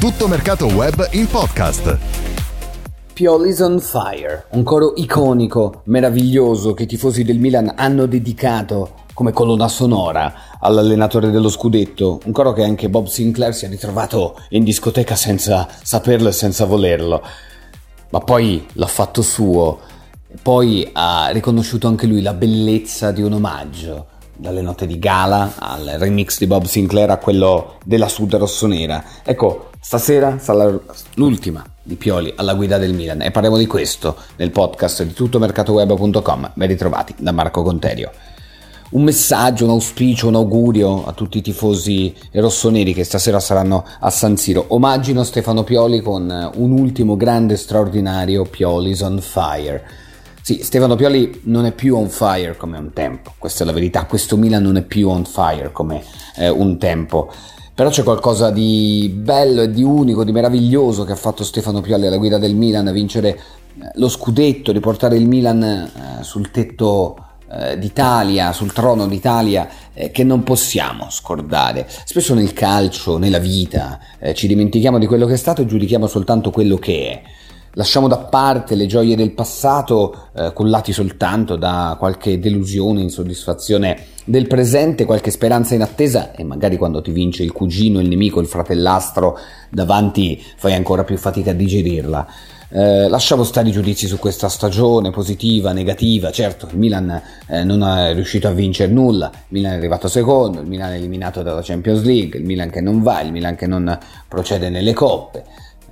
Tutto Mercato Web in podcast. Pioli's on Fire, un coro iconico, meraviglioso che i tifosi del Milan hanno dedicato come colonna sonora all'allenatore dello scudetto, un coro che anche Bob Sinclair si è ritrovato in discoteca senza saperlo e senza volerlo, ma poi l'ha fatto suo, poi ha riconosciuto anche lui la bellezza di un omaggio, dalle note di Gala al remix di Bob Sinclair a quello della Sud rossonera. Ecco, stasera sarà l'ultima di Pioli alla guida del Milan e parliamo di questo nel podcast di tuttomercatoweb.com. Ben ritrovati da Marco Conterio. Un messaggio, un auspicio, un augurio a tutti i tifosi rossoneri che stasera saranno a San Siro. Omaggino Stefano Pioli con un ultimo grande straordinario Pioli's on Fire. Sì, Stefano Pioli non è più on fire come un tempo, questa è la verità, questo Milan non è più on fire come un tempo, però c'è qualcosa di bello e di unico, di meraviglioso che ha fatto Stefano Pioli alla guida del Milan, vincere lo scudetto, riportare il Milan sul tetto d'Italia, sul trono d'Italia, che non possiamo scordare. Spesso nel calcio, nella vita, ci dimentichiamo di quello che è stato e giudichiamo soltanto quello che è. Lasciamo da parte le gioie del passato, cullati soltanto da qualche delusione, insoddisfazione del presente, qualche speranza in attesa, e magari quando ti vince il cugino, il nemico, il fratellastro davanti fai ancora più fatica a digerirla. Lasciamo stare i giudizi su questa stagione, positiva, negativa. Certo, il Milan non è riuscito a vincere nulla, il Milan è arrivato secondo, il Milan è eliminato dalla Champions League, il Milan che non va, il Milan che non procede nelle coppe.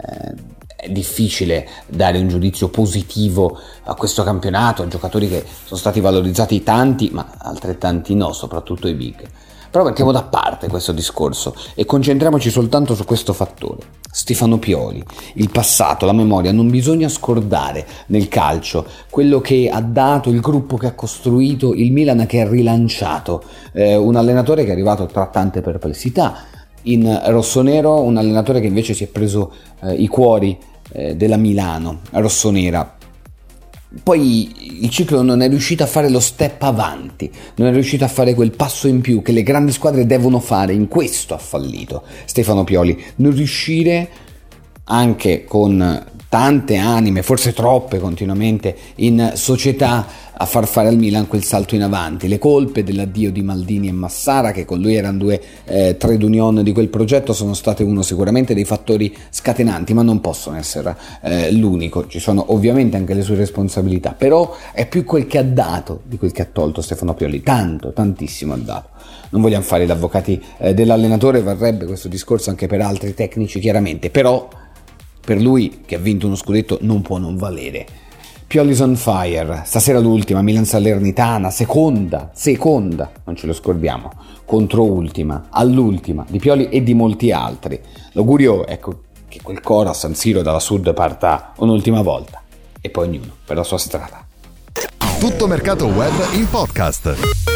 È difficile dare un giudizio positivo a questo campionato, a giocatori che sono stati valorizzati tanti, ma altrettanti no, soprattutto i big. Però mettiamo da parte questo discorso e concentriamoci soltanto su questo fattore. Stefano Pioli, il passato, la memoria, non bisogna scordare nel calcio quello che ha dato, il gruppo che ha costruito, il Milan che ha rilanciato, un allenatore che è arrivato tra tante perplessità in rossonero, un allenatore che invece si è preso i cuori della Milano rossonera. Poi il ciclo non è riuscito a fare lo step avanti, non è riuscito a fare quel passo in più che le grandi squadre devono fare. In questo ha fallito Stefano Pioli, non riuscire anche con tante anime, forse troppe continuamente in società, a far fare al Milan quel salto in avanti. Le colpe dell'addio di Maldini e Massara, che con lui erano due trade union di quel progetto, sono state uno sicuramente dei fattori scatenanti, ma non possono essere l'unico. Ci sono ovviamente anche le sue responsabilità, però è più quel che ha dato di quel che ha tolto Stefano Pioli. Tantissimo ha dato. Non vogliamo fare gli avvocati dell'allenatore, varrebbe questo discorso anche per altri tecnici chiaramente, però per lui che ha vinto uno scudetto non può non valere. Pioli's on Fire, stasera l'ultima, Milan Salernitana, seconda, non ce lo scordiamo, contro ultima, all'ultima, di Pioli e di molti altri. L'augurio è che quel coro a San Siro dalla Sud parta un'ultima volta, e poi ognuno per la sua strada. Tutto Mercato Web in podcast.